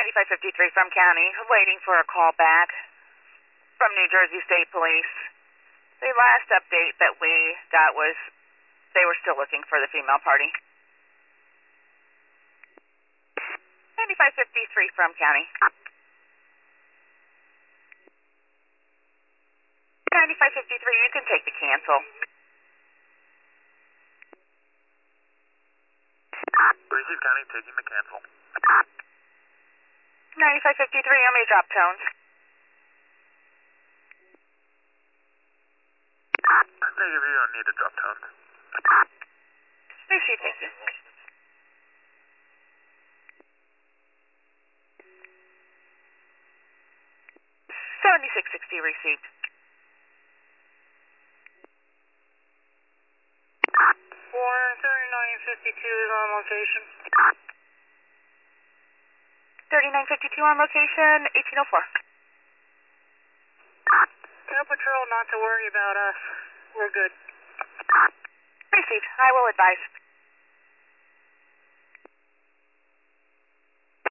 9553 from County, waiting for a call back from New Jersey State Police. The last update that we got was they were still looking for the female party. 9553 from County. 9553, you can take the cancel. Receive County, taking the cancel. 9553, on me drop tones. Negative, you don't need to drop tones. Receive, thank you. $76.60 received. 3952 is on location. 3952 on location, 1804. Tell Patrol not to worry about us. We're good. Received. I will advise.